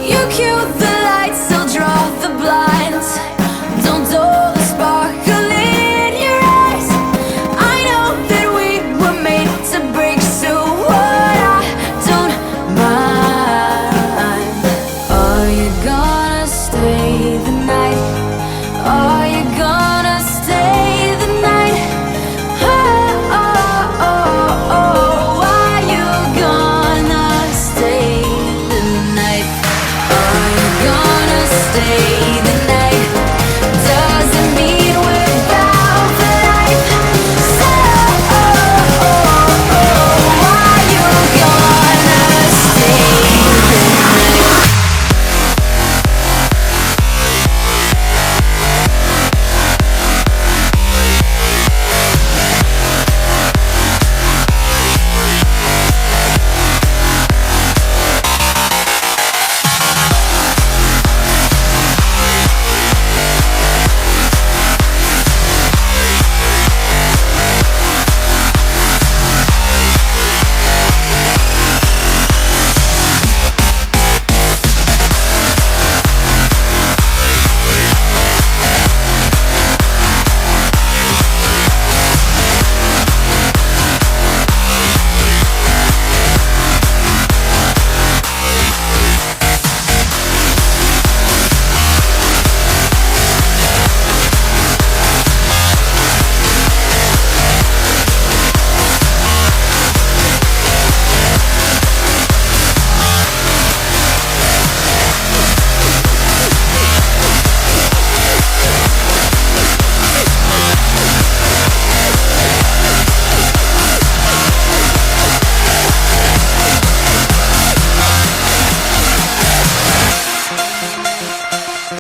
You cue the lights, so draw the blinds. Don't dull the sparkle in your eyes. I know that we were made to break, so what, I don't mind. Are you gonna stay the night? Are you gonna stay the night? Oh, oh, oh, oh. Are you gonna stay the night? Are you gonna stay